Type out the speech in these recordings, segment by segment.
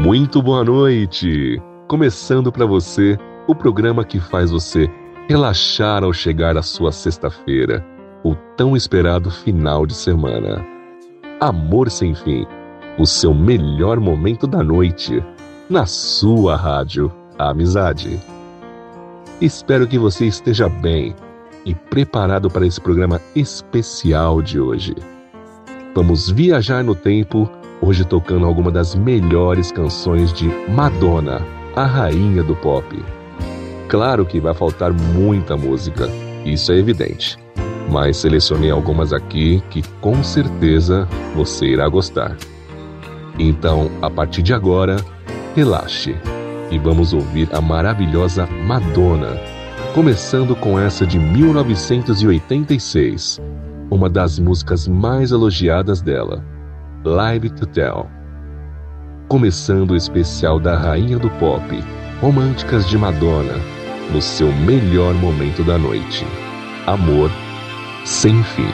Muito boa noite! Começando para você o programa que faz você relaxar ao chegar à sua sexta-feira, o tão esperado final de semana. Amor Sem Fim, o seu melhor momento da noite, na sua rádio Amizade. Espero que você esteja bem e preparado para esse programa especial de hoje. Vamos viajar no tempo, hoje tocando alguma das melhores canções de Madonna, a rainha do pop. Claro que vai faltar muita música, isso é evidente, mas selecionei algumas aqui que com certeza você irá gostar. Então, a partir de agora, relaxe e vamos ouvir a maravilhosa Madonna, começando com essa de 1986, uma das músicas mais elogiadas dela, Live to Tell. Começando o especial da rainha do pop, Românticas de Madonna, no seu melhor momento da noite. Amor Sem Fim.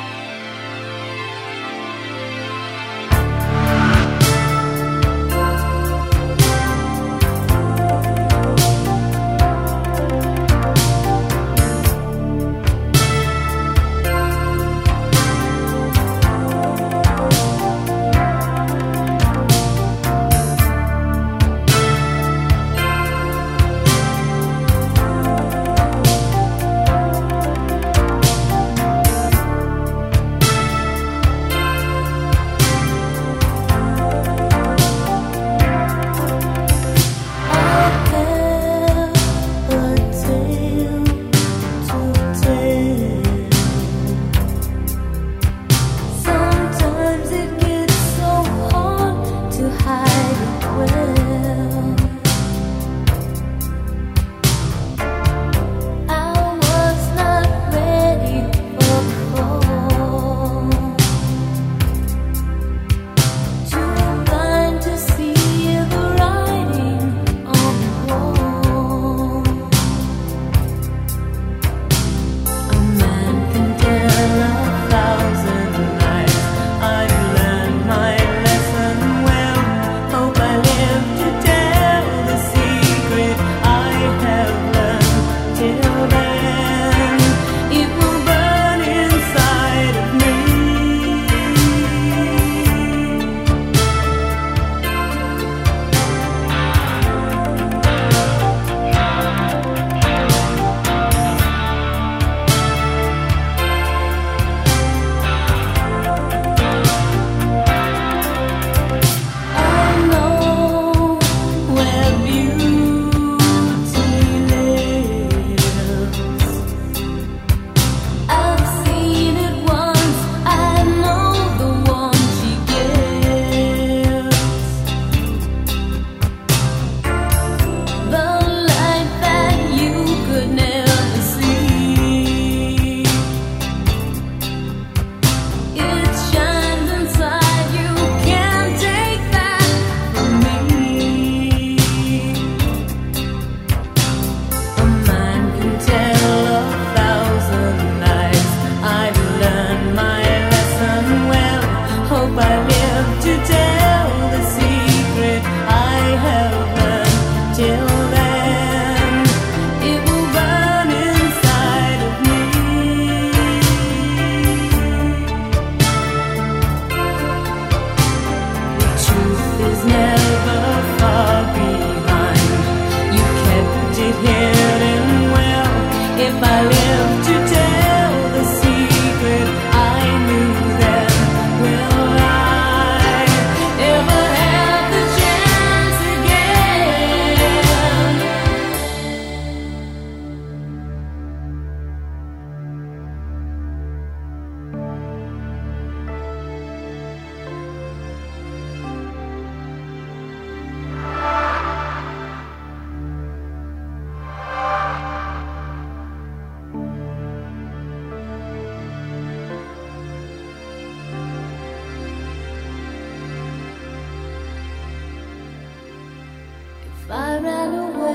If I ran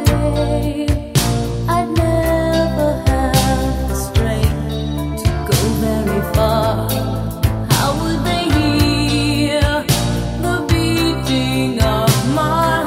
away, I'd never have the strength to go very far. How would they hear the beating of my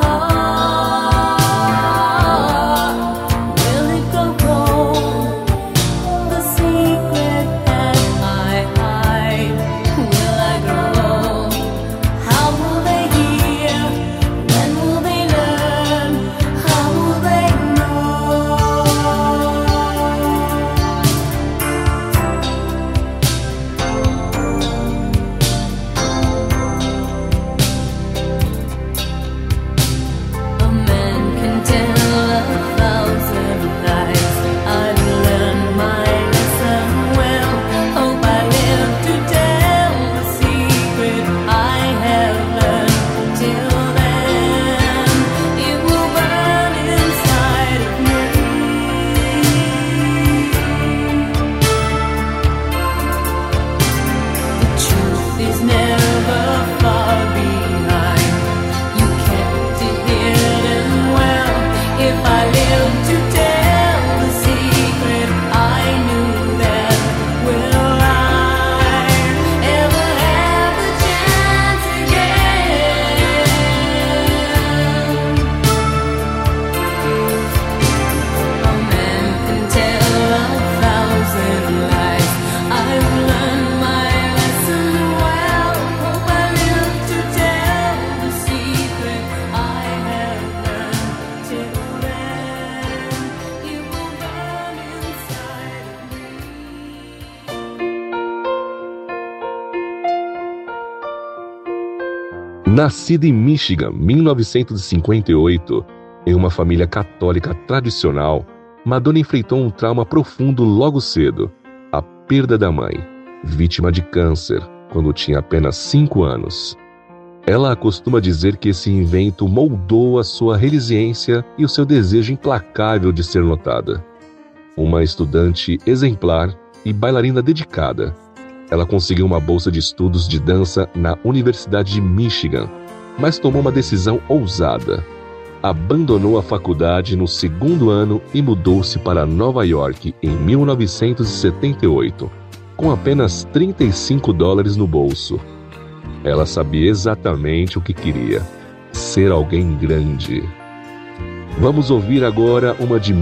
Nascida em Michigan, 1958, em uma família católica tradicional, Madonna enfrentou um trauma profundo logo cedo, a perda da mãe, vítima de câncer, quando tinha apenas 5 anos. Ela costuma dizer que esse evento moldou a sua resiliência e o seu desejo implacável de ser notada. Uma estudante exemplar e bailarina dedicada, ela conseguiu uma bolsa de estudos de dança na Universidade de Michigan, mas tomou uma decisão ousada. Abandonou a faculdade no 2º ano e mudou-se para Nova York em 1978, com apenas $35 no bolso. Ela sabia exatamente o que queria: ser alguém grande. Vamos ouvir agora uma de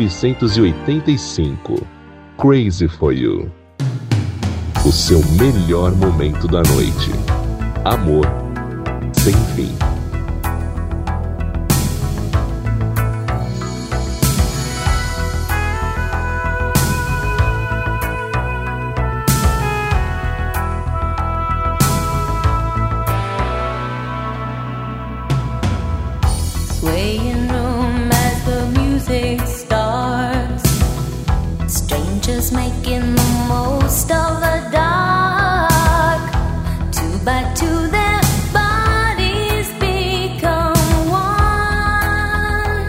1985, Crazy for You. O seu melhor momento da noite. Amor sem fim. Swaying room as the music starts, strangers making the most of the dark. 2 by 2 their bodies become one.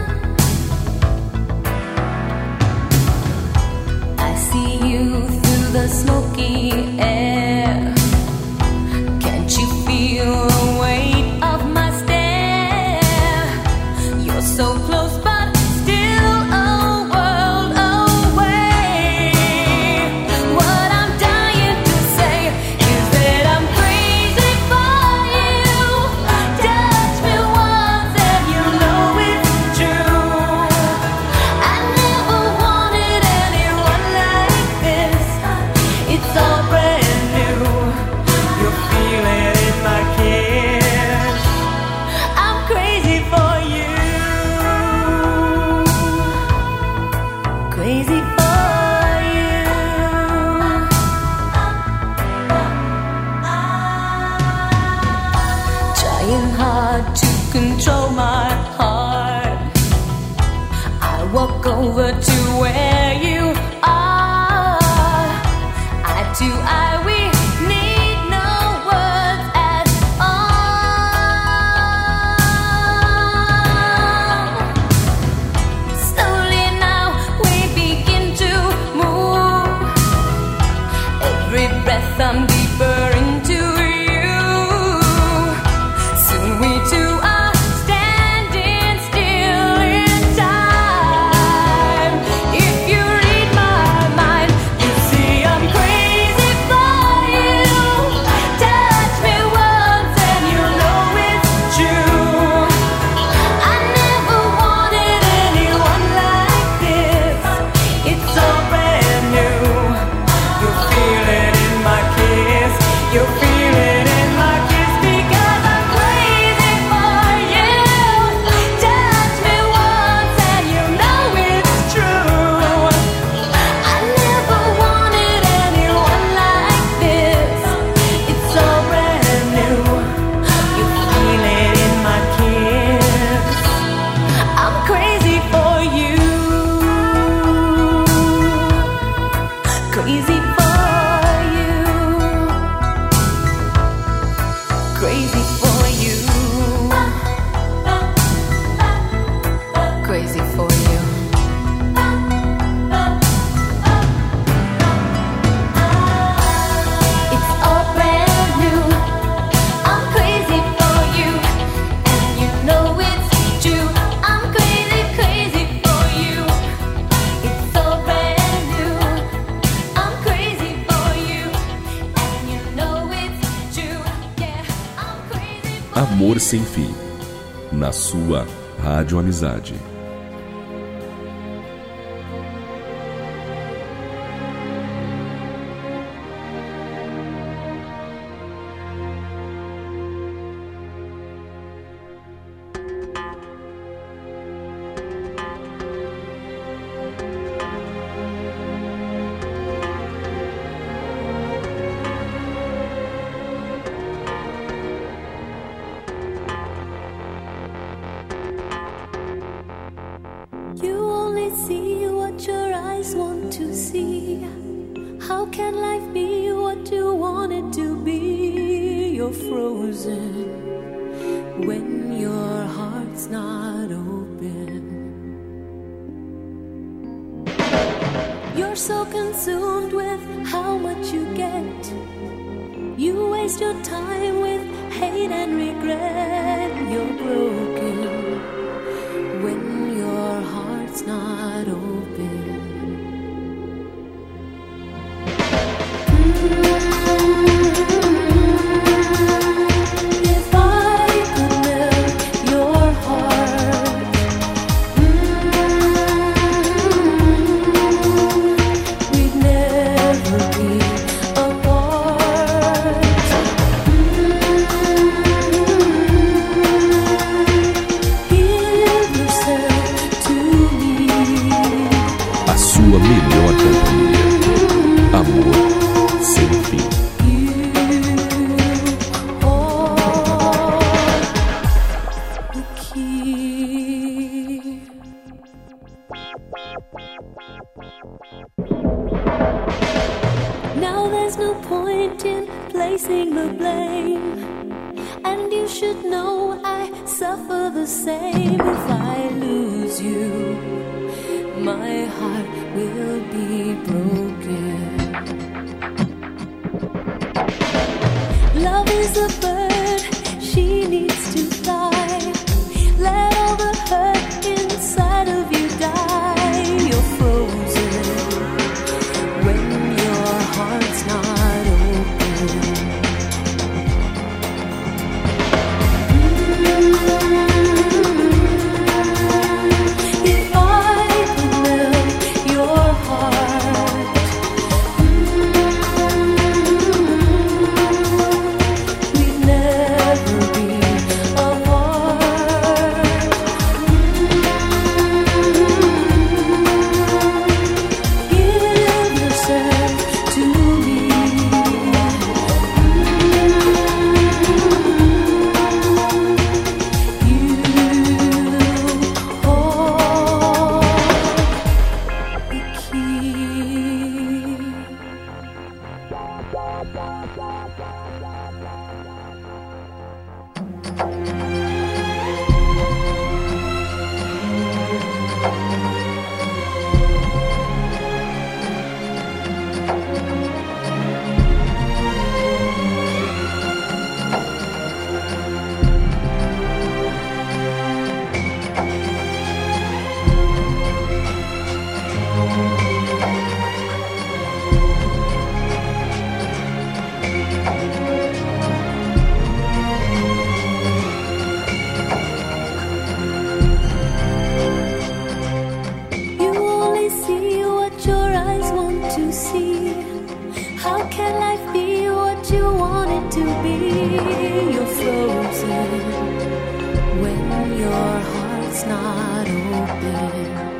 I see you through the smoky air. Can't you feel the weight of my stare? You're so close but still a world away. What I'm dying to say is that I'm crazy for you. Touch me once and you know it's true. I never wanted anyone like this. It's all brand new. You'll feel it in my kiss. I'm crazy for you. Crazy for you. Trying hard to control my heart. I walk over to where you are. Eye to eye, we need no words at all. Slowly now we begin to move. Every breath I'm deeper into you. Soon we two are standing still in time. If you read my mind, you see I'm crazy for you. Touch me once and you know it's true. I never wanted anyone like this. It's all brand new. You'll feel it in my kiss. You'll feel it in my kiss because I'm crazy for you. Touch me once and you know it's true. I never wanted anyone like this. It's all brand new. You feel it in my kiss. I'm crazy for you. Crazy for you. Crazy for you. Crazy for you. It's all brand new. I'm crazy for you, and you know it's true. I'm crazy, crazy for you. It's all brand new. I'm crazy for you, and you know it's true. Yeah, I'm crazy for you. Amor Sem Fim, na sua Rádio Amizade. you're frozen when your heart's not open. You're so consumed with how much you get. You waste your time with hate and regret. You're broken when your heart's not open. If I could melt your heart, we'd never be apart. Give yourself to me. A sua melhor companhia. Amor sem fim. Now there's no point in placing the blame, and you should know I suffer the same. If I lose you, my heart will be broken. Love is a bird, she needs to fly. Let all the hurt inside of you die. You're frozen when your heart's not open. If I could melt your heart, we'd never be apart. Give yourself to me. You hold the key. You only see what your eyes want to see. How can life be what you want it to be? You're frozen when your heart's not open.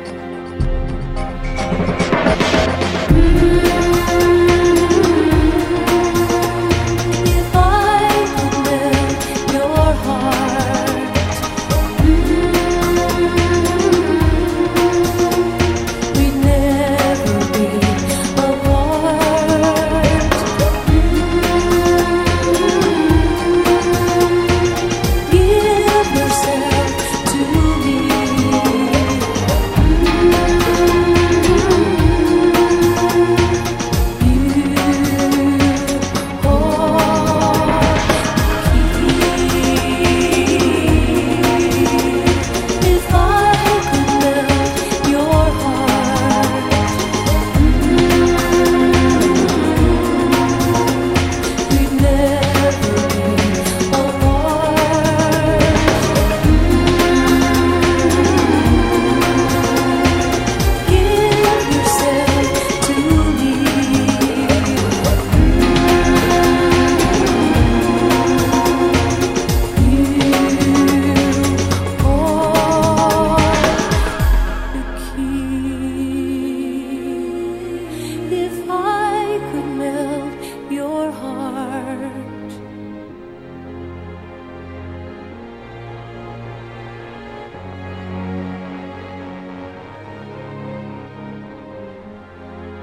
If I could melt your heart, we'd never be apart. Give yourself to me.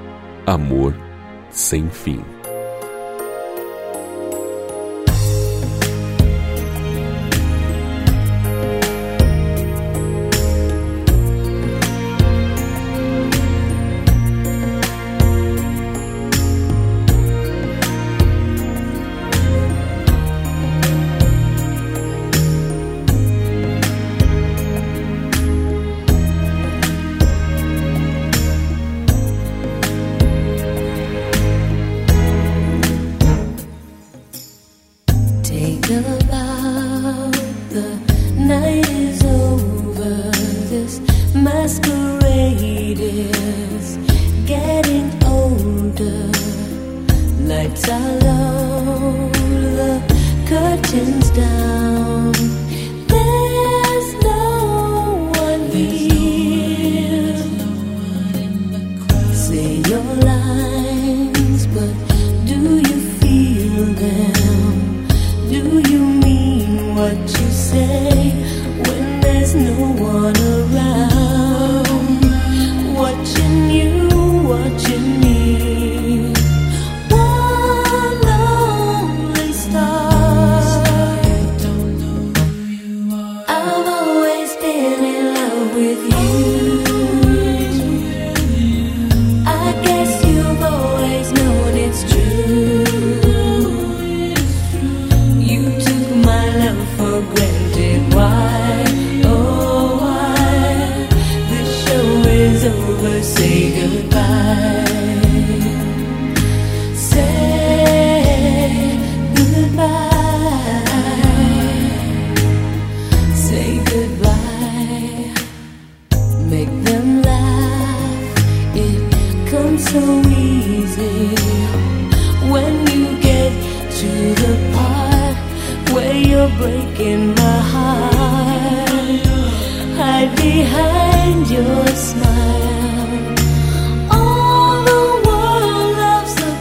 Amor sem fim. what you say when there's no one around, watching you, watching me. One lonely star. I've always been in love with you. I guess you've always known it's true. You took my love for granted. Why? Oh, why? The show is over. Say goodbye. Say goodbye. Say goodbye. Make them laugh. It comes so easy when you get to the part where you're breaking my heart. Hide behind your smile. All the world loves a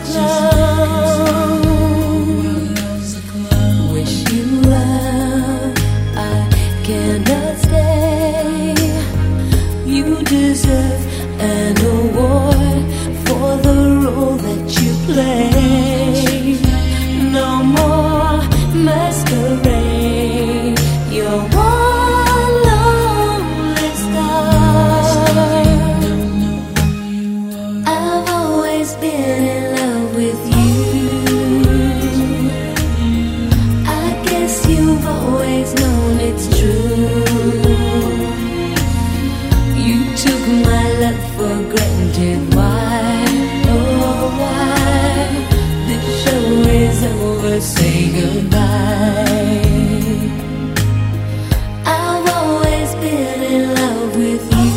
clown. Wish you well, I cannot stay. You deserve an award for the role that you play. No more masquerade. You're one lonely star. I've always been in love with you. I guess you've always known it's true. You took my love for granted. Why? Oh, why? The show is over. Say goodbye. I've always been in love with you.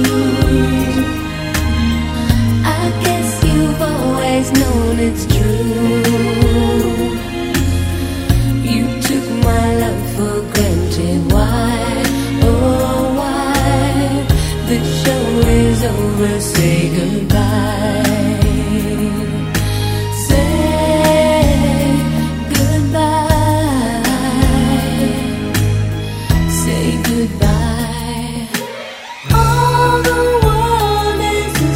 I guess you've always known it's true. You took my love for granted. Why? Oh, why? The show is over. Say goodbye. Say goodbye. Say goodbye. All the world is a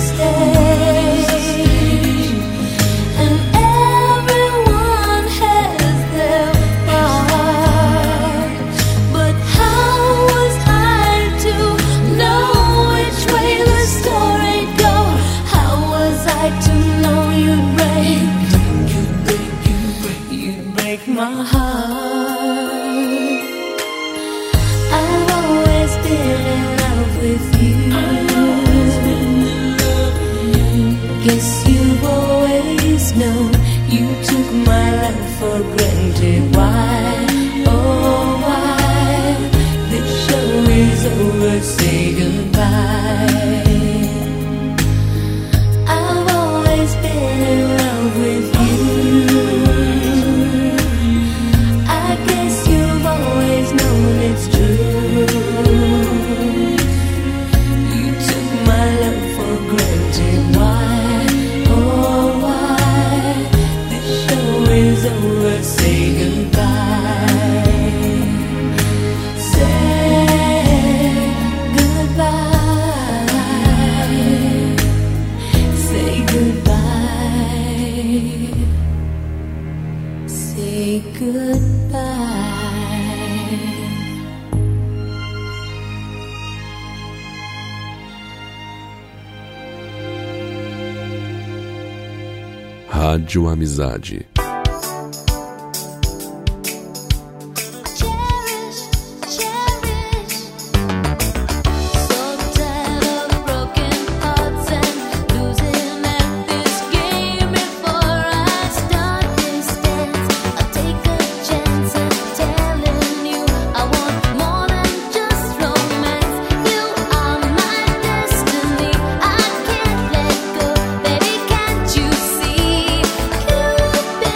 stage, and everyone has their part. But how was I to know which way the story'd go? How was I to know you'd break my heart? I've always been in love with you. Guess you've always known. You took my love for granted. Why? Oh, why? The show is over. Say goodbye. I've always been in love with you. I guess you've always known it's true. You took my love for granted. Why? Oh, why? The show is over. Say goodbye. Say goodbye. Say goodbye. Say goodbye. Rádio Amizade. Cherish, cherish. So tired of broken hearts and losing at this game. Before I start this dance, I'll take a chance at telling you I want more than just romance. You are my destiny. I can't let go, baby. Can't you see? Cupid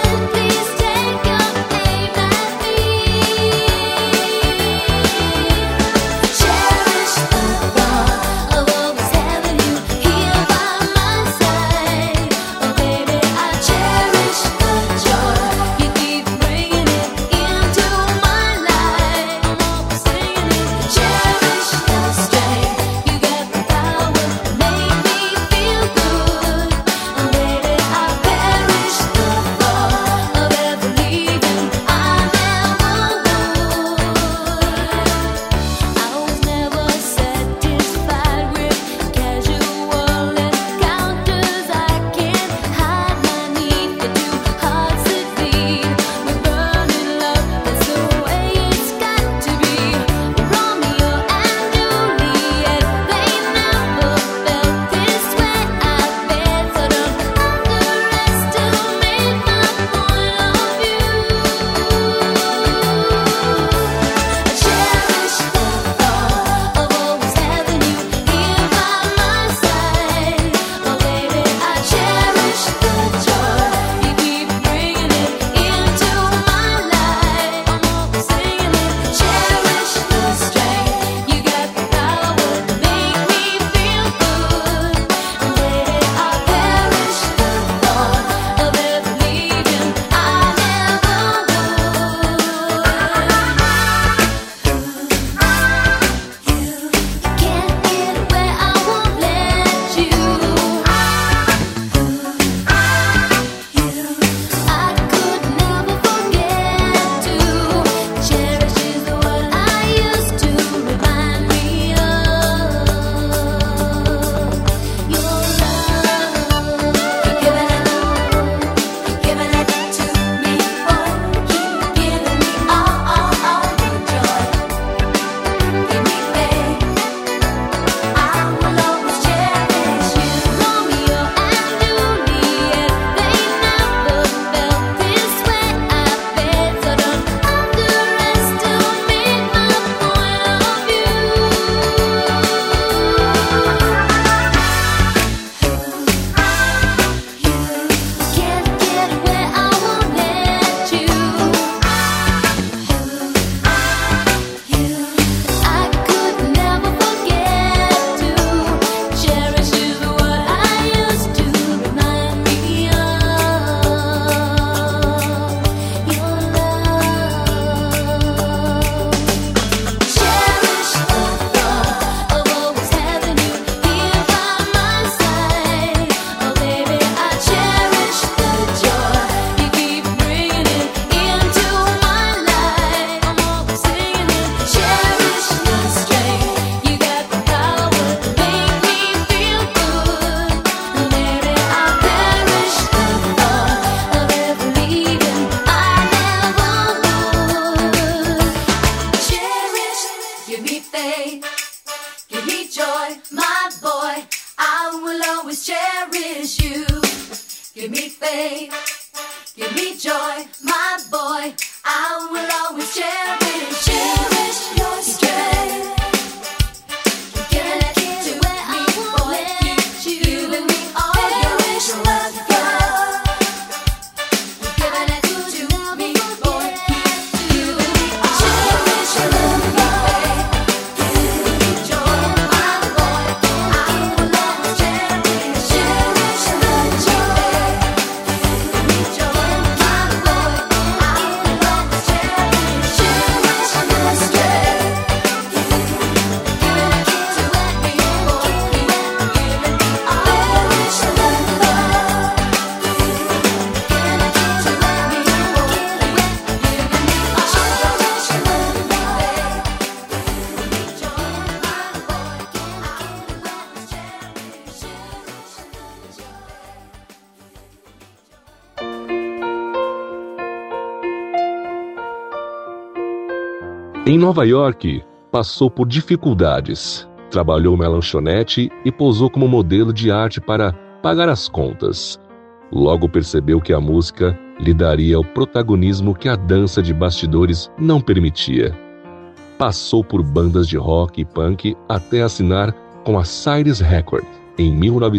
always cherish you. Give me faith, give me joy, my boy. I will always cherish your strength. Giving it to me, boy. Keep giving me all your love. Giving it to me, boy. Keep giving me all your love. Give me joy, my boy. I will always cherish the joy. Give me joy, my boy. I will always cherish the strength. Giving it to me, boy. Giving me all your love. Giving it to me, boy. Giving me all your love. Give me joy, my boy. I will always cherish the joy. Em Nova York, passou por dificuldades. Trabalhou na lanchonete e posou como modelo de arte para pagar as contas. Logo percebeu que a música lhe daria o protagonismo que a dança de bastidores não permitia. Passou por bandas de rock e punk até assinar com a Cyrus Records em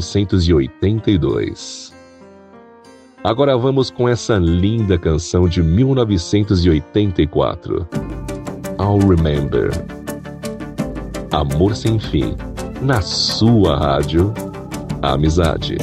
1982. Agora vamos com essa linda canção de 1984. I'll Remember. Amor Sem Fim, na sua rádio Amizade.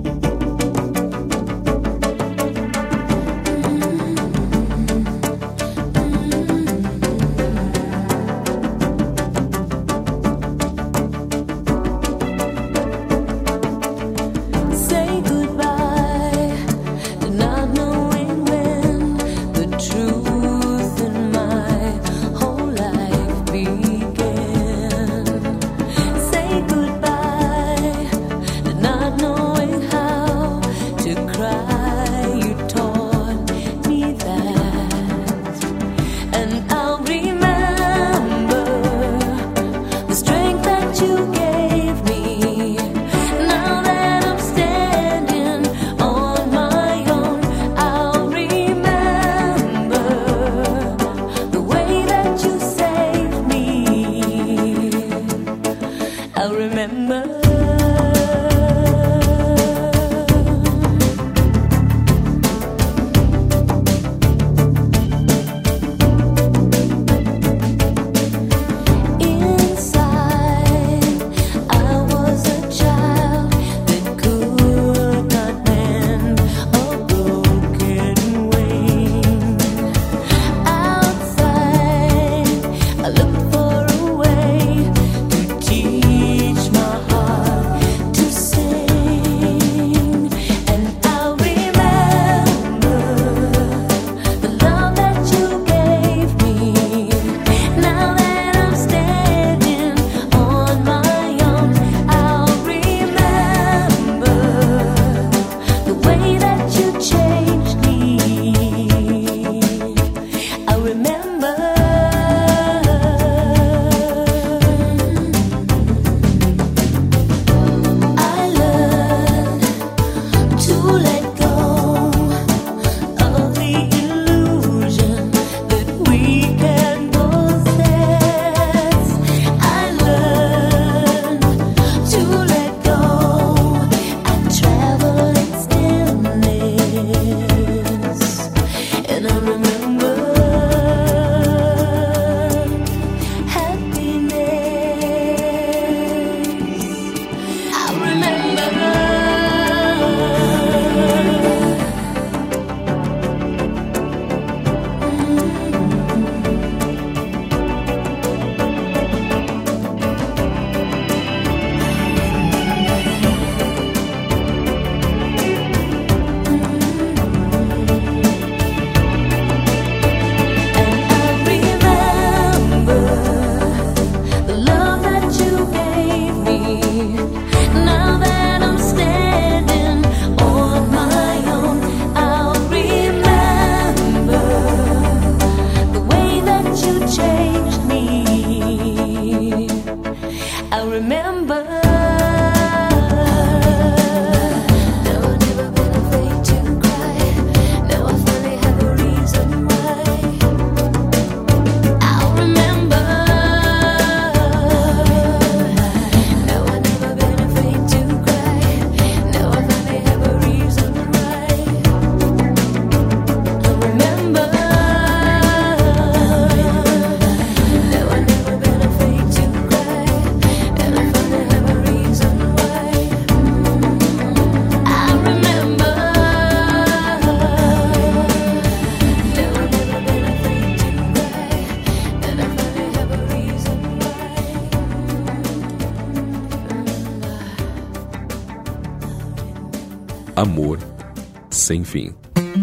Say goodbye to not knowing when the truth in my whole life began. Say goodbye to not knowing amor sem fim.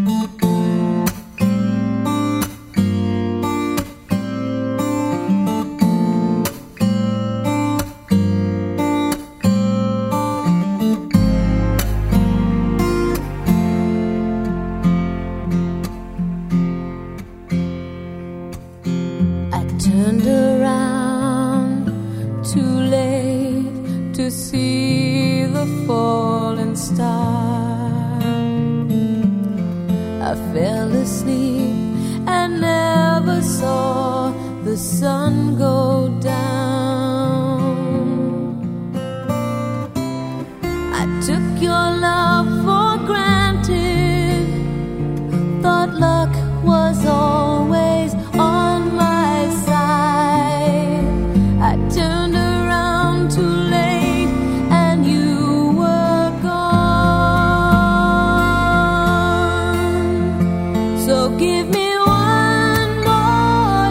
Turned around too late to see the falling star. I fell asleep and never saw the sun go down. I took your love for granted, thought luck was always on my side. I turned around too late and you were gone. So give me one more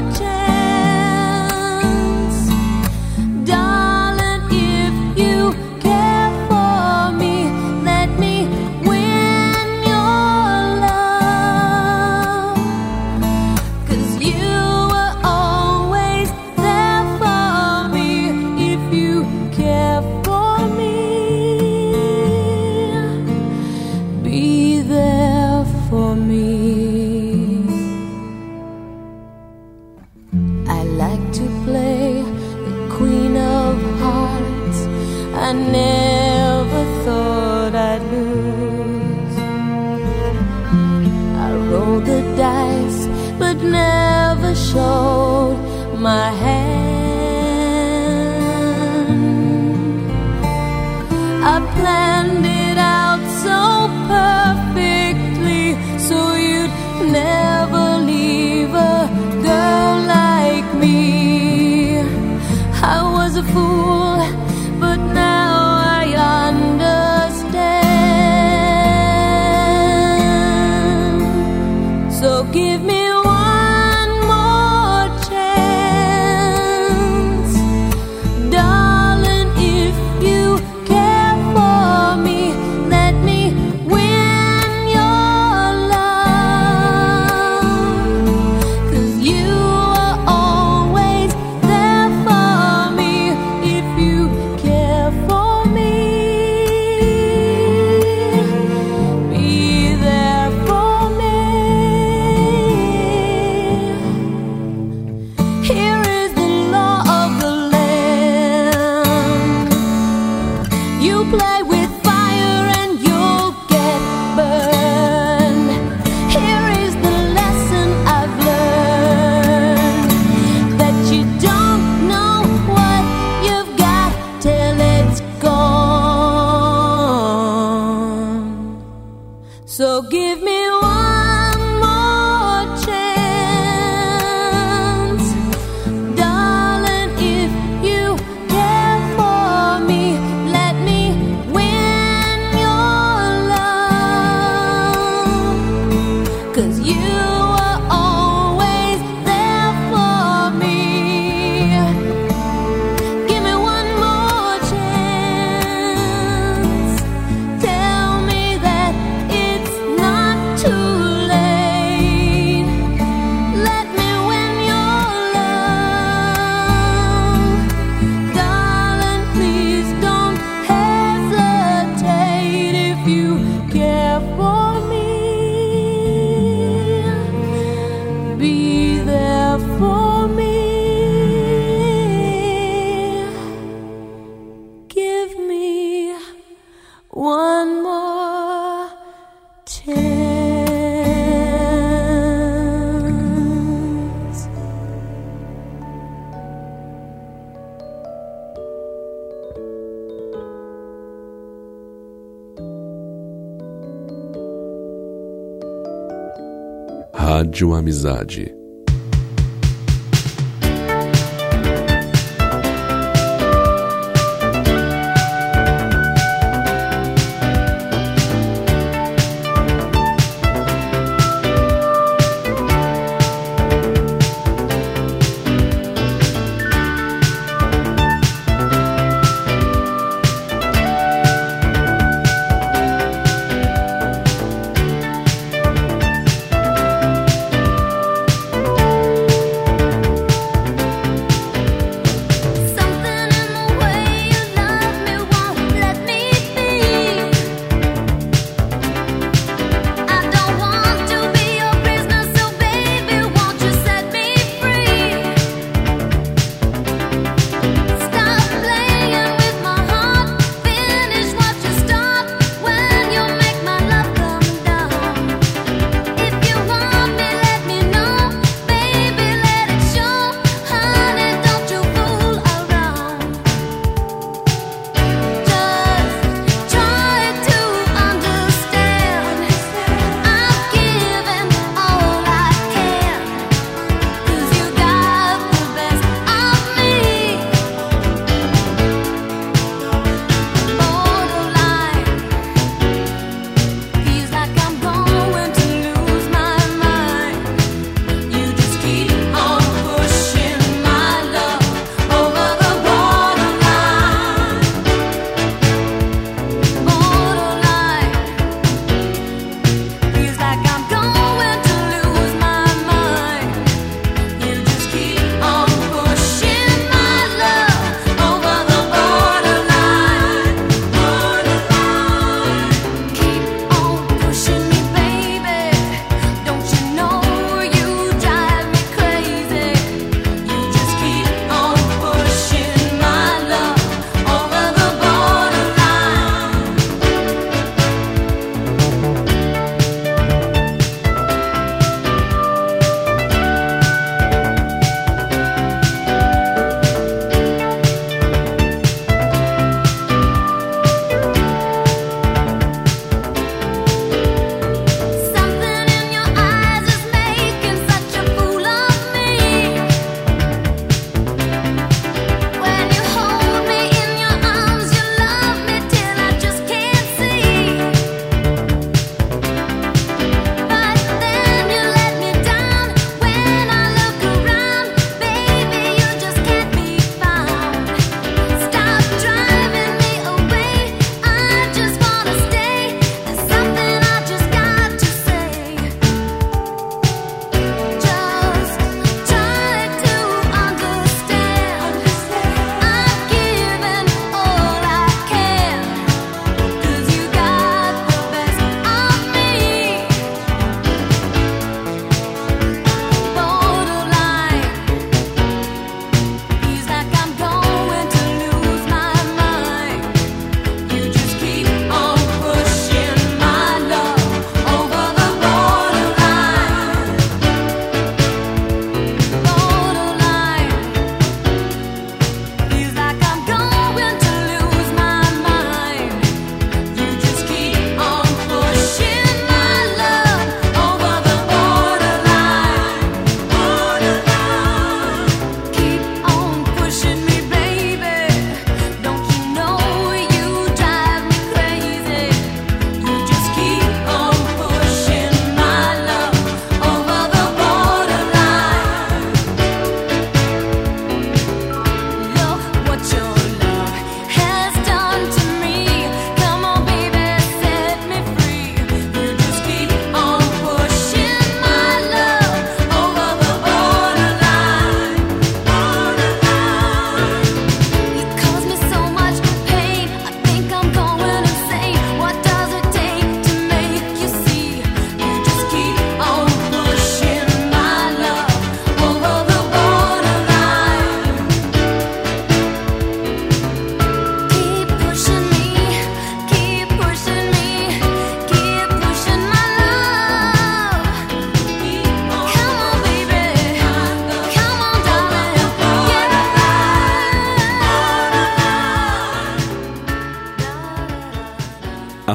chance, darling, if you care for me, let me win your love. 'Cause you were always there for me, if you care for me, be there for me. I like to play the Queen of Hearts. I never thought I'd lose. I rolled the dice but never showed my hand. I planned it out so perfectly so you'd never leave a girl like me. I was a fool, but now I understand. So give me one more chance, darling, if you care for me, let me win your love. 'Cause you are always there for me, if you care for me, be there for me. Here is the law of the land. You play with fire and you'll get burned. Here is the lesson I've learned, that you don't know what you've got till it's gone. So give me one more chance, darling, if you care for me, let me win your love. 'Cause you are always there for me. Give me one more chance, tell me that it's not too late. Let me win your love, darling, please don't hesitate. If you care for me, be there for me. Give me one more chance. Rádio Amizade.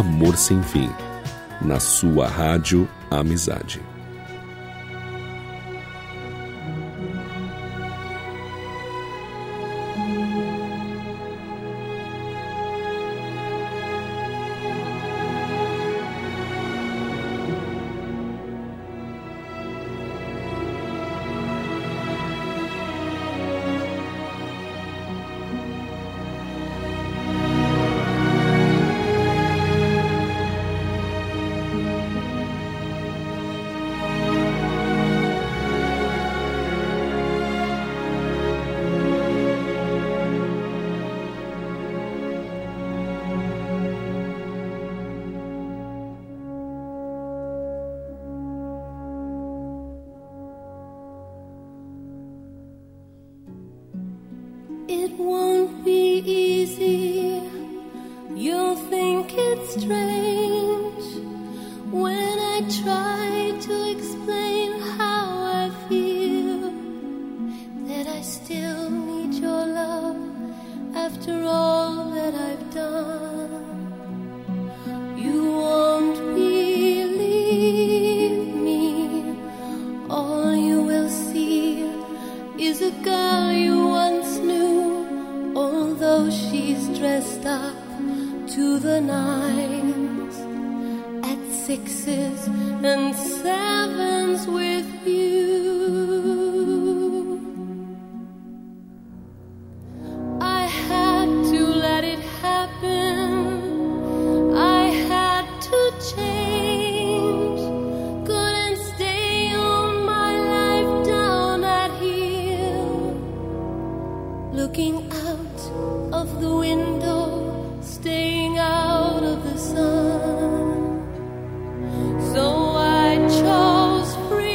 Amor Sem Fim, na sua Rádio Amizade. It won't be easy. You'll think it's strange when I try to explain how I feel, that I still need your love after all that I've done. You won't believe me. All you will see is a girl you once knew, although she's dressed up to the nines, at 6s and 7s with you. I had to let it happen. I had to change. Couldn't stay on my life down at here, looking out of the window, staying out of the sun. So I chose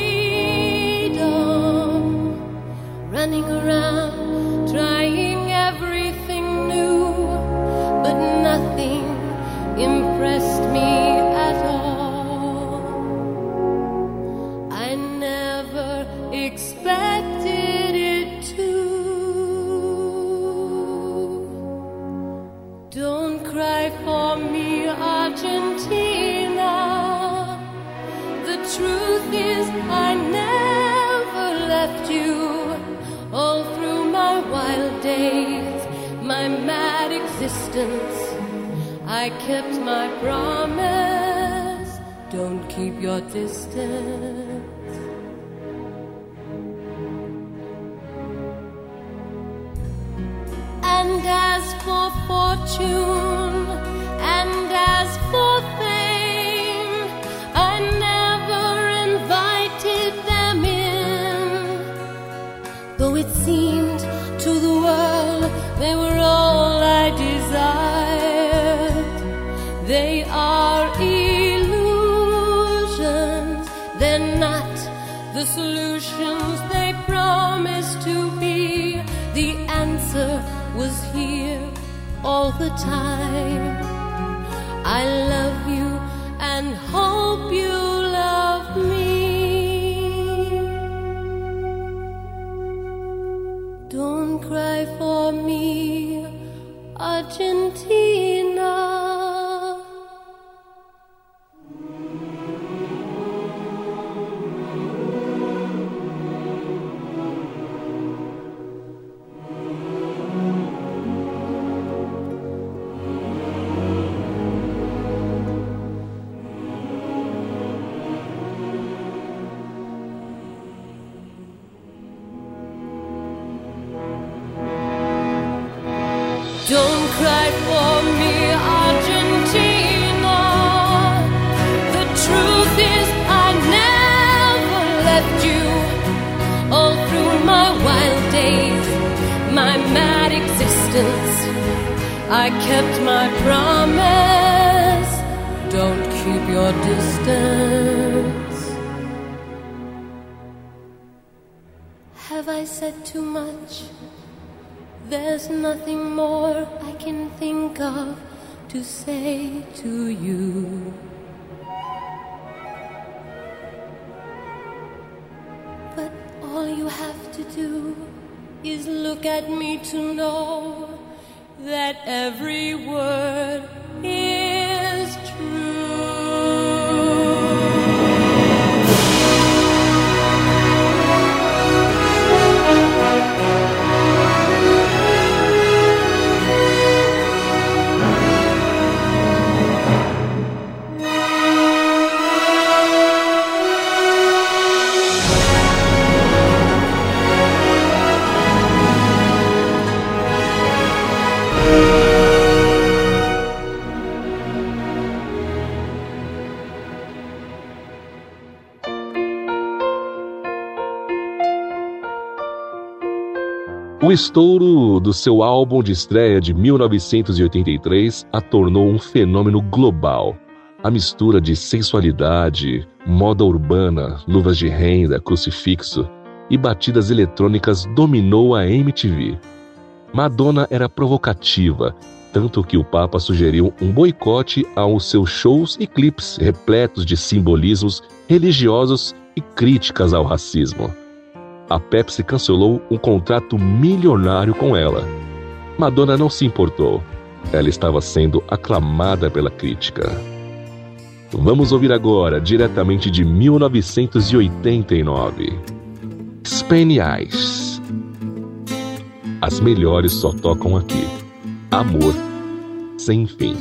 freedom, running around, trying everything new, but nothing impressed me at all. I never expected it to. Don't cry for me, Argentina. The truth is I never left you. All through my wild days, my mad existence, I kept my promise. Don't keep your distance. And as for fortune, and as for fame, I never invited them in, though it seemed to the world they were all I desired. They are illusions, they're not the solutions they promised to be. The answer was here all the time. I love you and hope you love me. Don't cry for me, Argentina. Don't cry for me, Argentina. The truth is I never left you. All through my wild days, my mad existence, I kept my promise. Don't keep your distance. Have I said too much? There's nothing more I can think of to say to you. But all you have to do is look at me to know that every word is true. O estouro do seu álbum de estreia de 1983 a tornou um fenômeno global. A mistura de sensualidade, moda urbana, luvas de renda, crucifixo e batidas eletrônicas dominou a MTV. Madonna era provocativa, tanto que o Papa sugeriu um boicote aos seus shows e clipes repletos de simbolismos religiosos e críticas ao racismo. A Pepsi cancelou um contrato milionário com ela. Madonna não se importou. Ela estava sendo aclamada pela crítica. Vamos ouvir agora, diretamente de 1989. Spany Eyes. As melhores só tocam aqui. Amor sem fim.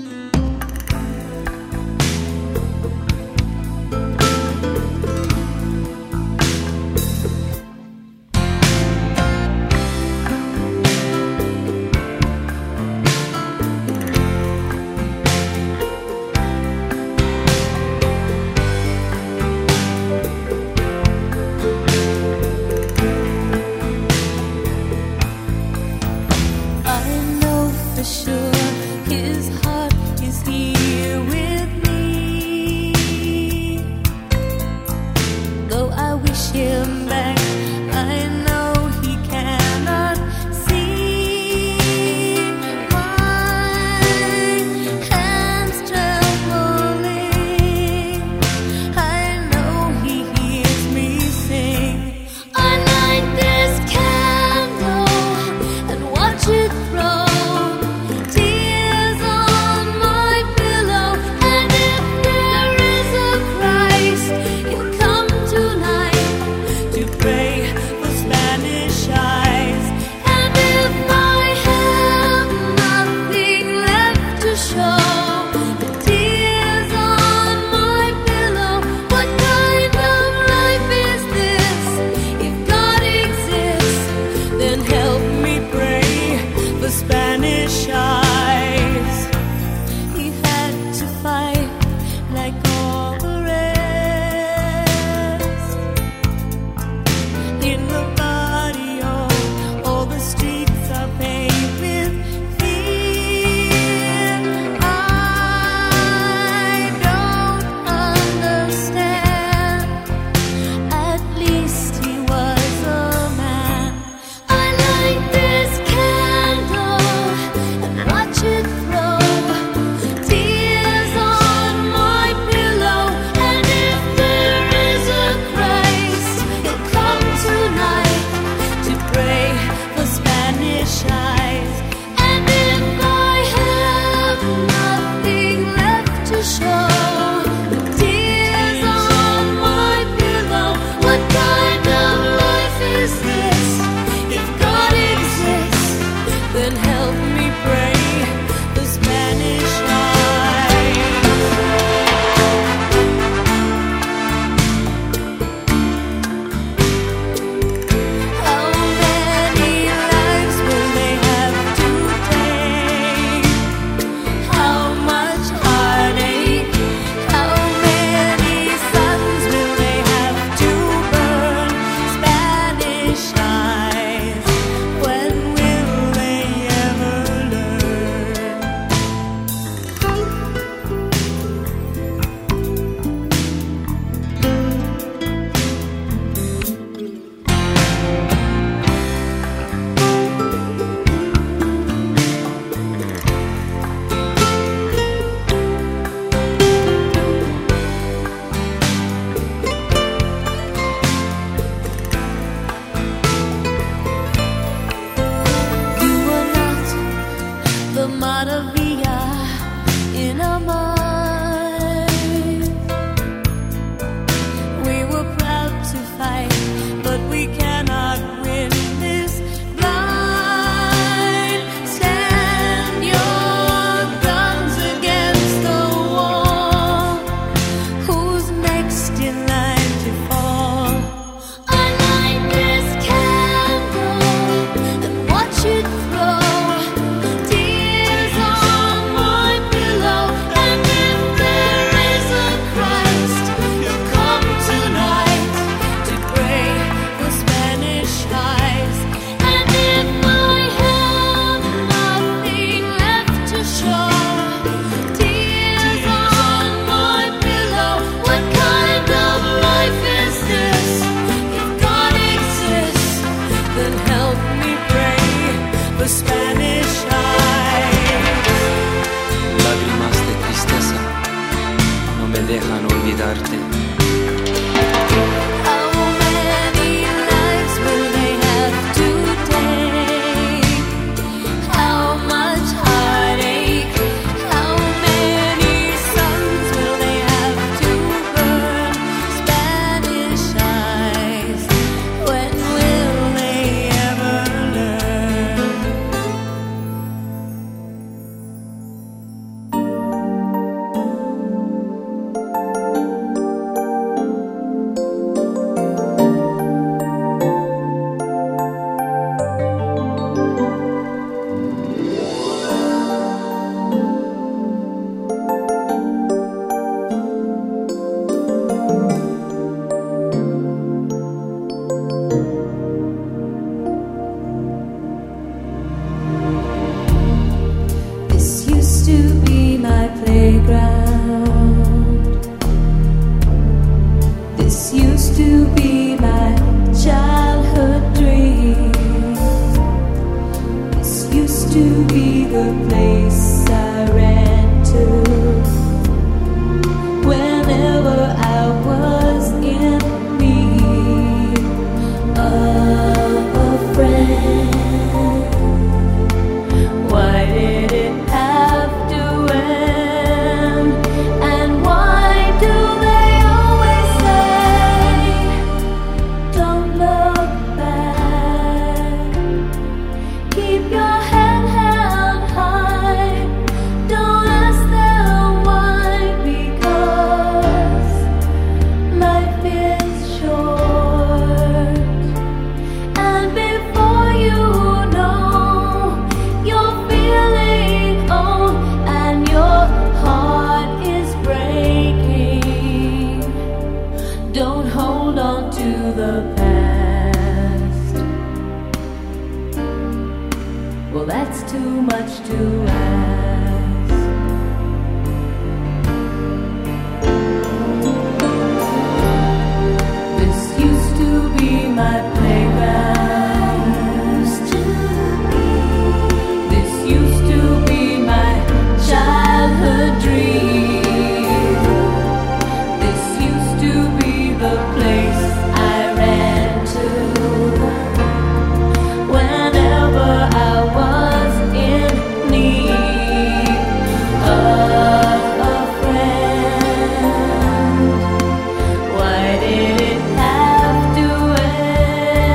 parte. How many lives will they have to take? How much heartache? How many suns will they have to burn? Spanish eyes, when will they ever learn? This used to be my playground. This used to be my childhood dream. This used to be the place I ran to whenever I was in need of a friend. Why did it have to end? And why do they always say, don't look back, keep your head held high, don't ask them why, because life is short. And before you know, you're feeling old and your heart is breaking. Don't hold on to the past. Well, that's too much to ask. This used to be my playground. This used to be my childhood dream. This used to be the place I ran to whenever I was in need of a friend. Why did it have to end?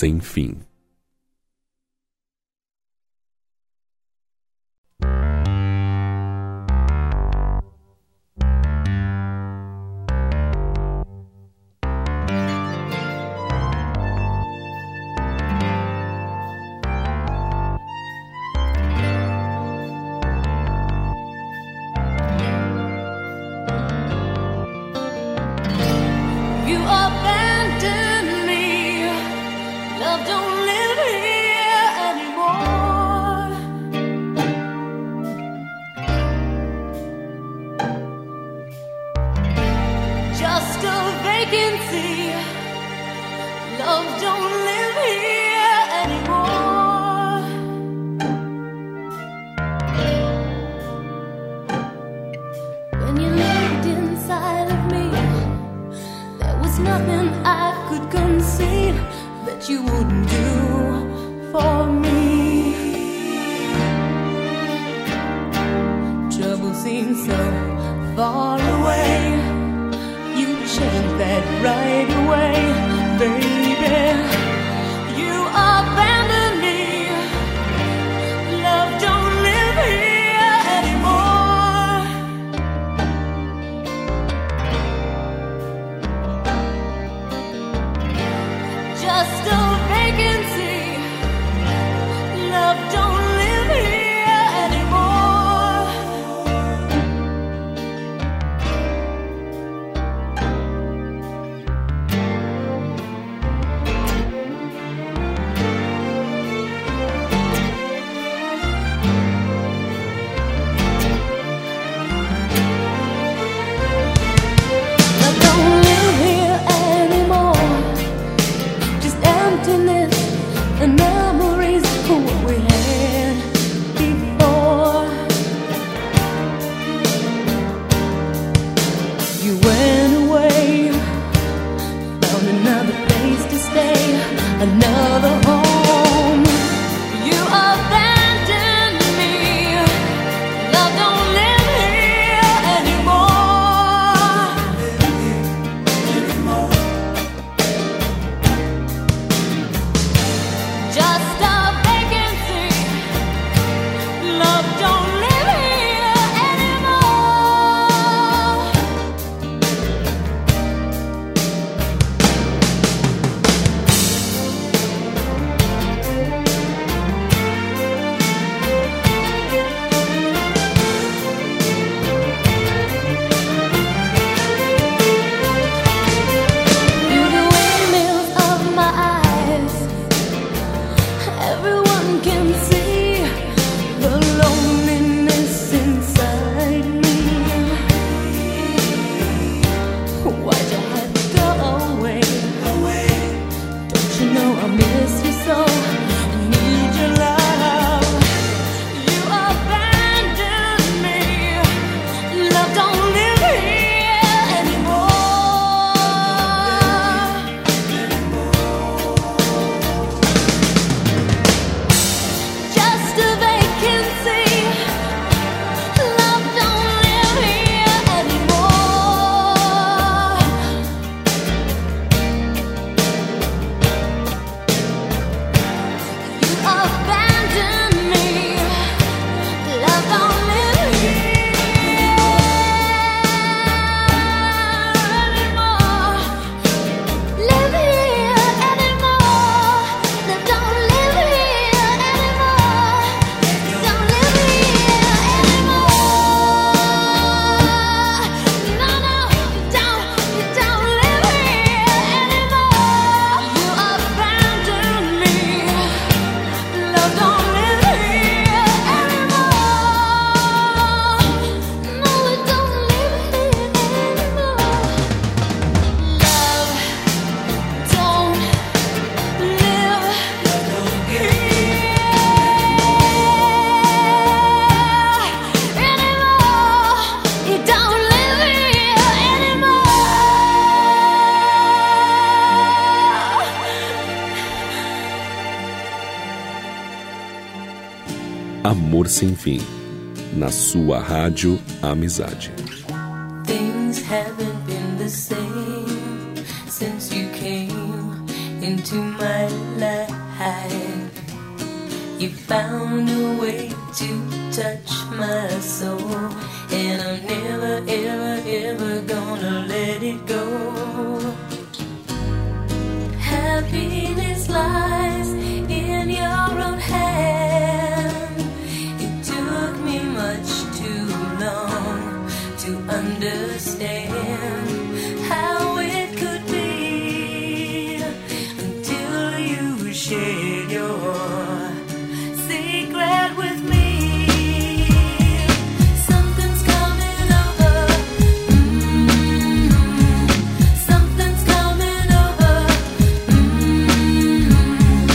sem fim. You abandoned me. Love don't live here anymore. Just a vacancy. Love don't live here anymore. When you lived inside of me, there was nothing I could conceive that you wouldn't do for me. Trouble seems so far away. You changed that right away, baby. You abandoned me. Love don't live here anymore. Just a vacancy. Love don't live here anymore. Love don't live here anymore. Just emptiness and memories of what we had before. You went away, found another place to stay, another home. You abandoned me. Love don't live here anymore. Just a vacancy. Love don't live here anymore. You're the windmills of my eyes. Everyone can see the loneliness inside me. Why'd you have to go away? Don't you know I miss you so? I need your love. You abandoned me. Love don't live here anymore. Just a vacancy. Love don't live here anymore. You abandoned me. Love don't live here anymore. Live here anymore. Love don't live here anymore. Don't live here anymore. No, no, you don't live here anymore. You abandoned me. Love don't live here anymore. No, it don't live here anymore. Love don't live here anymore. You don't live here anymore. Amor Sem Fim, na sua rádio Amizade. Things haven't been the same since you came into my life. You found a way to touch my soul, and I'm never, ever, ever gonna let it go. Happiness lies in your own hand. It took me much too long to understand how it could be until you shared your secret with me. Something's coming over. Something's coming over.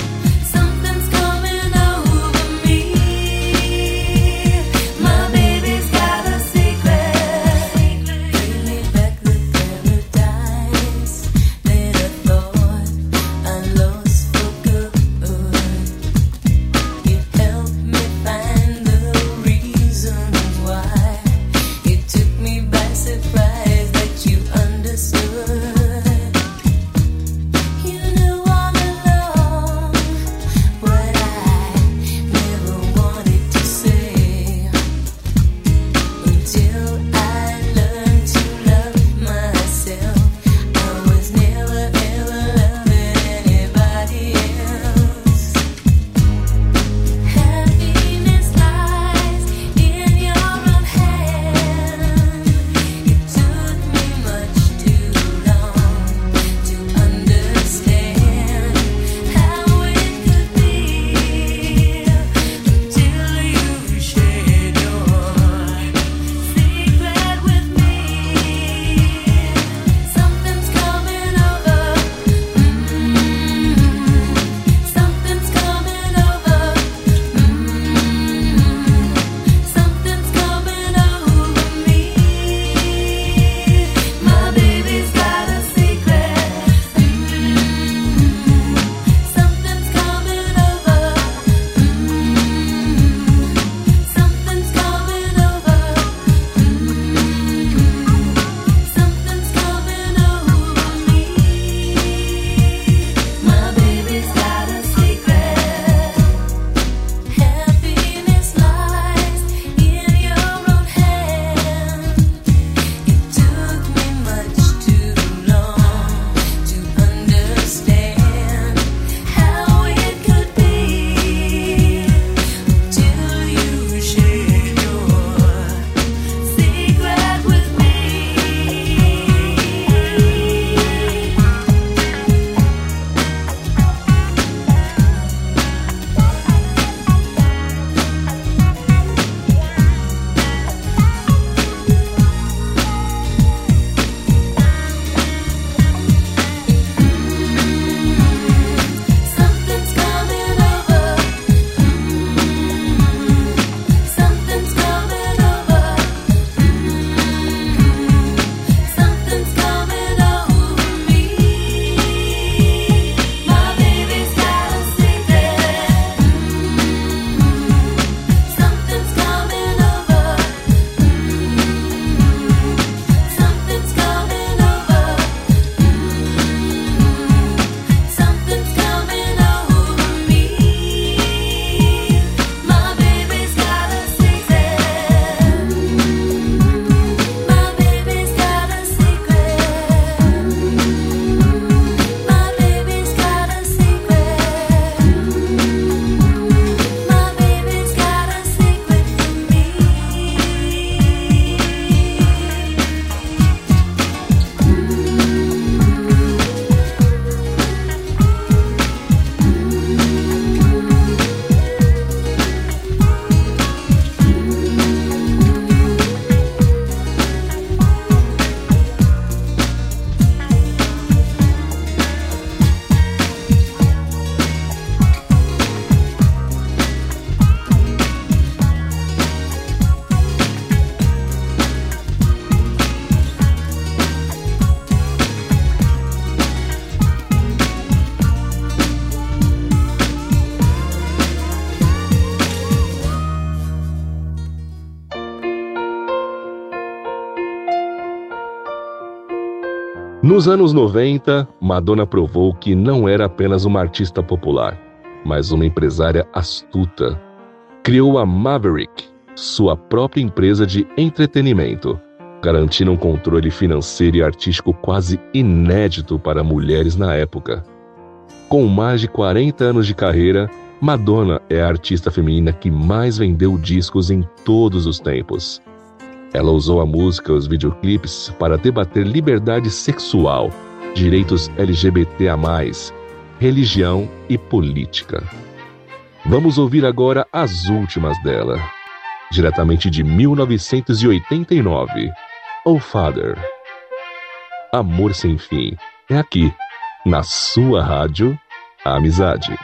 Nos anos 90, Madonna provou que não era apenas uma artista popular, mas uma empresária astuta. Criou a Maverick, sua própria empresa de entretenimento, garantindo um controle financeiro e artístico quase inédito para mulheres na época. Com mais de 40 anos de carreira, Madonna é a artista feminina que mais vendeu discos em todos os tempos. Ela usou a música e os videoclipes para debater liberdade sexual, direitos LGBT+, religião e política. Vamos ouvir agora as últimas dela. Diretamente de 1989, Oh Father. Amor Sem Fim é aqui, na sua rádio, Amizade.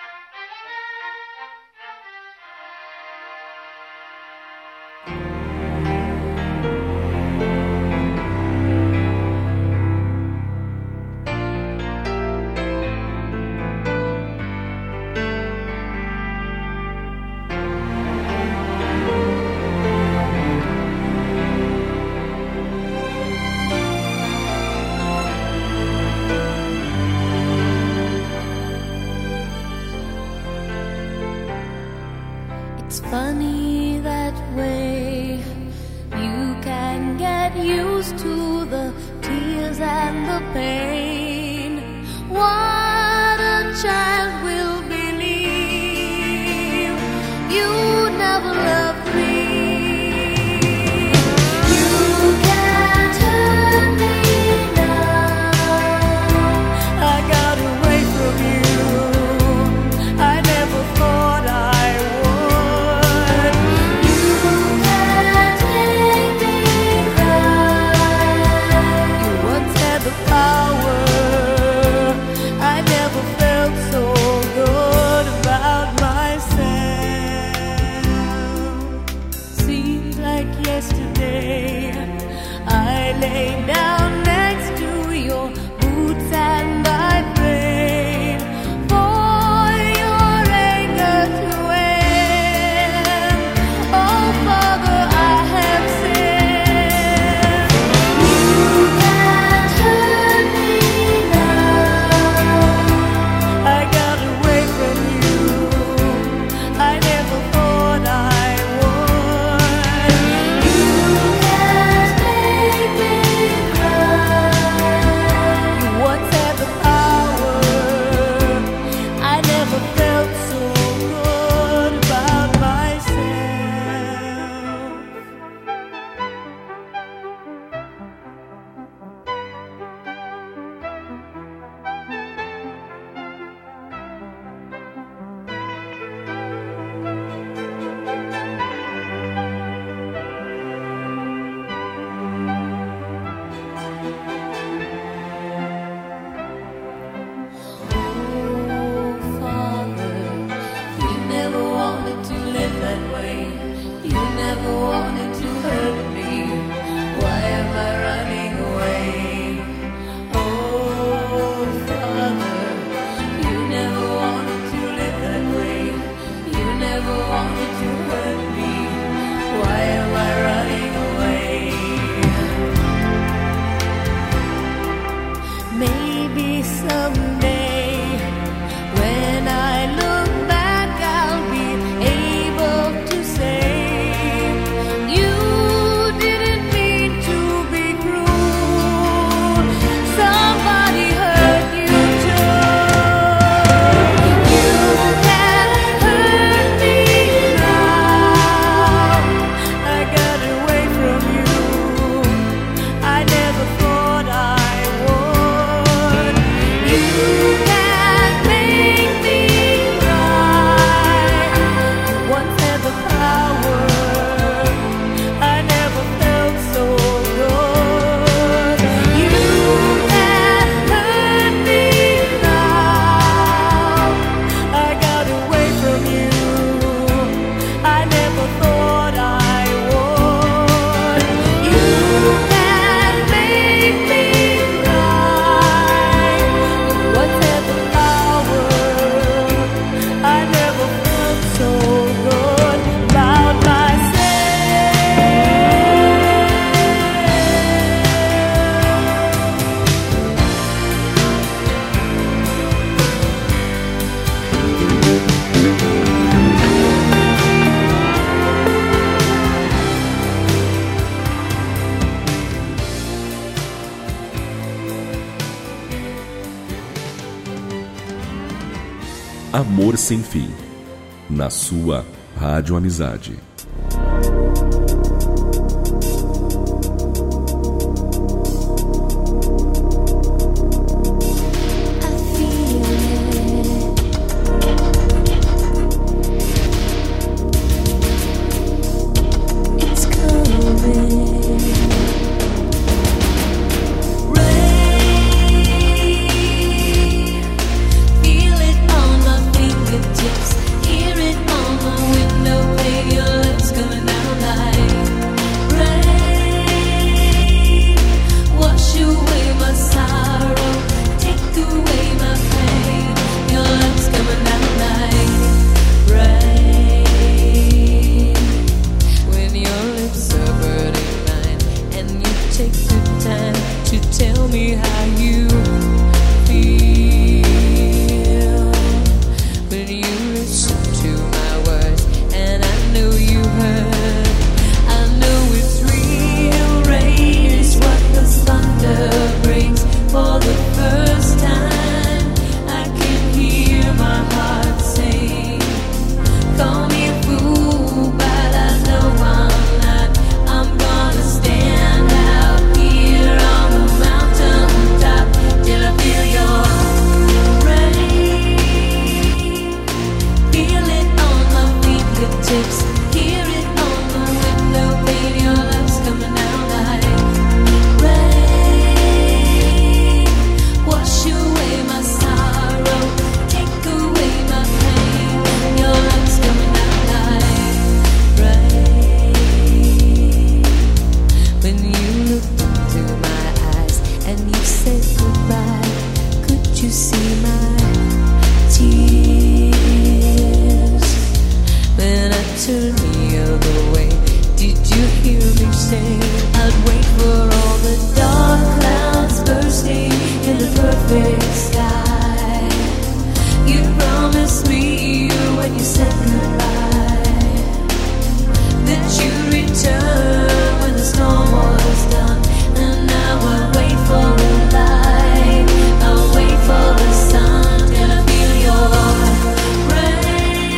It's funny that way. You can get used to the tears and the pain. What a child will believe. You never loved me. You can't hurt me now. I got away from you. I never thought I would. You can't make me cry. You once had the power. I never felt so good about myself. Seems like yesterday I lay down next to your boots and I prayed for your anger to end. Oh Father, I have sinned. You can't hurt me now. I got away from you. I never thought I would. You can't make me cry. You once had the power. I never felt so good about myself. Oh, Father, you never wanted to live that way. You never wanted to hurt me. Why am I running away? Oh, Father, you never wanted to live that way. You never wanted to hurt me. Why am I running away? Maybe someday, when I look back, I'll be able to Amor Sem Fim, na sua Rádio Amizade.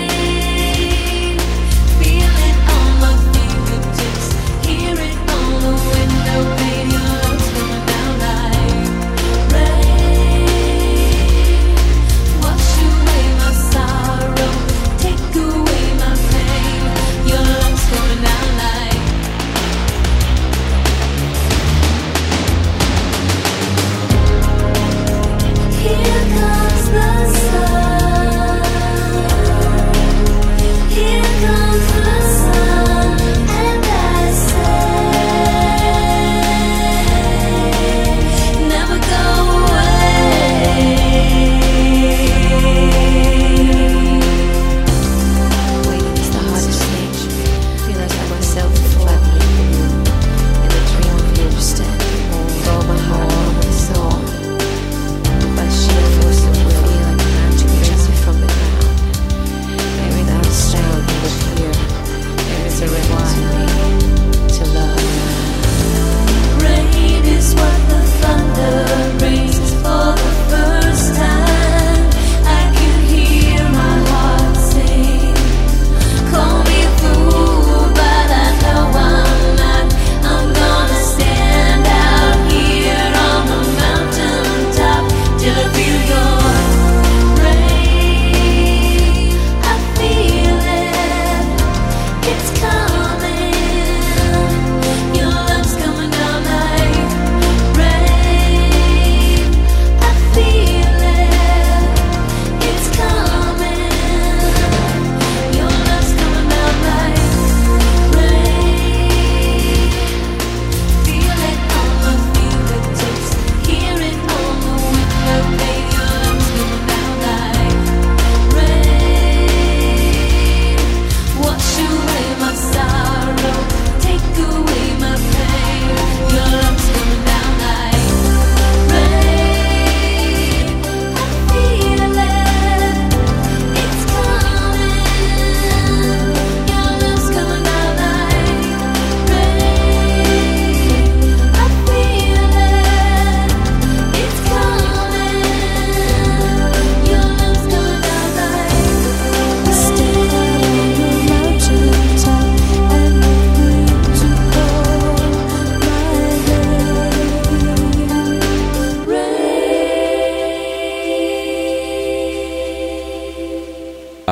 Hear it on the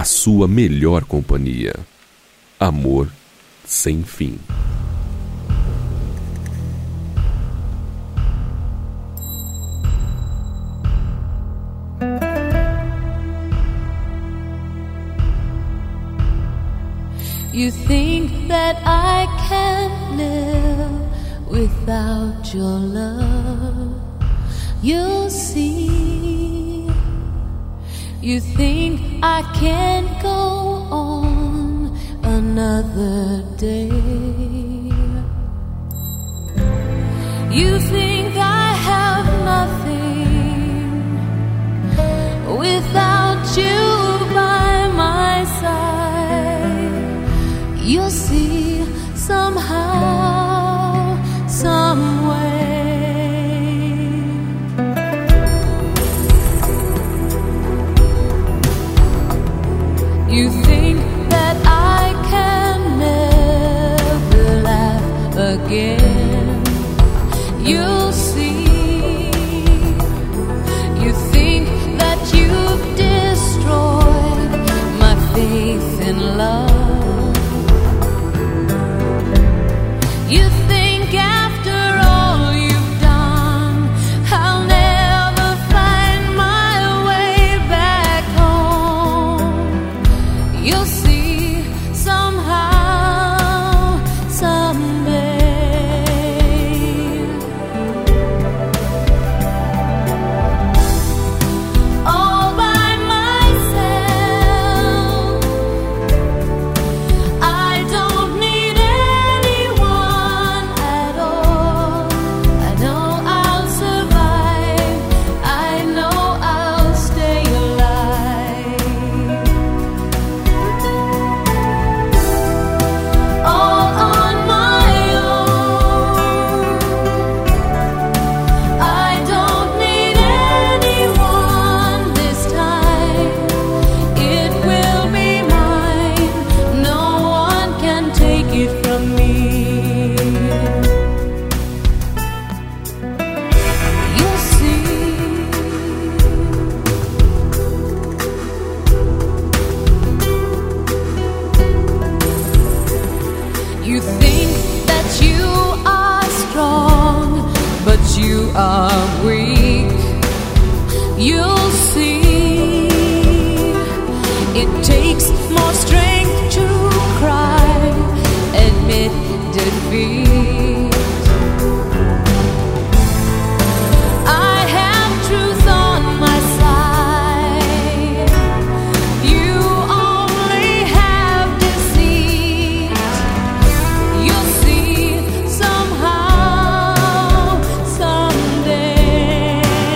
a sua melhor companhia. Amor sem fim. You think that I can't live without your love. You'll see. You think I can't go on another day. You think I have nothing without you by my side. You'll see somehow, some way. You think that I can never laugh again. You'll see. You think that you've destroyed my faith in love. You think after all you've done, I'll never find my way back home. You'll see somehow, someday. All by myself, I don't need anyone at all. I know I'll survive. I know I'll stay alive. All on my own. I don't need anyone this time. It will be mine. No one can take it from me. You'll see. You think that you are strong, but you are weak. You'll see. It takes more strength to cry, admit defeat. I have truth on my side. You only have deceit. You'll see somehow, someday.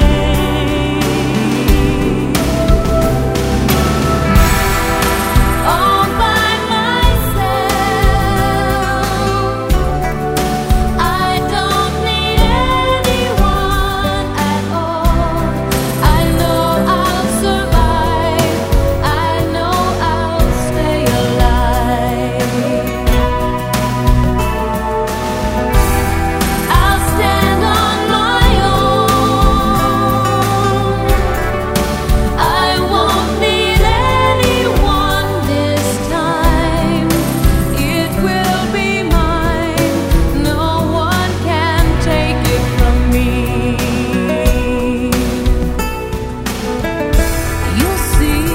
All by myself, I don't need anyone at all. I know I'll survive. I know I'll stay alive. I'll stand on my own. I won't need anyone this time. It will be mine. No one can take it from me. You'll see.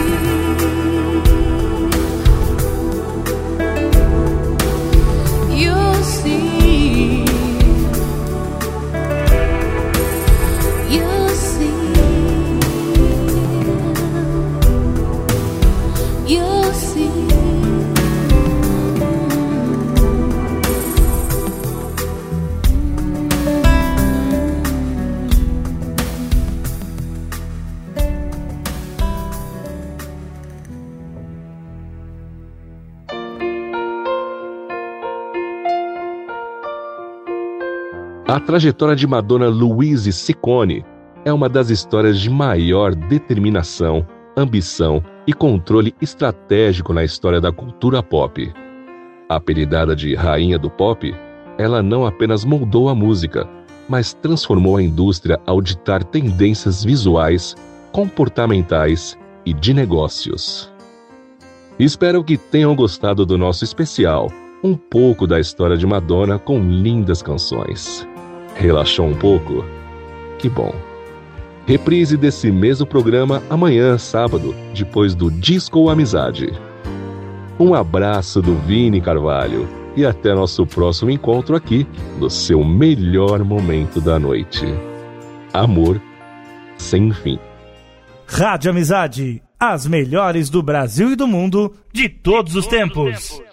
You'll see. You'll see. You'll see. A trajetória de Madonna Louise Ciccone é uma das histórias de maior determinação, ambição e controle estratégico na história da cultura pop. Apelidada de Rainha do Pop, ela não apenas moldou a música, mas transformou a indústria ao ditar tendências visuais, comportamentais e de negócios. Espero que tenham gostado do nosso especial, um pouco da história de Madonna com lindas canções. Relaxou um pouco? Que bom! Reprise desse mesmo programa amanhã, sábado, depois do Disco Amizade. Um abraço do Vini Carvalho e até nosso próximo encontro aqui no seu melhor momento da noite. Amor sem fim. Rádio Amizade, as melhores do Brasil e do mundo de todos os tempos.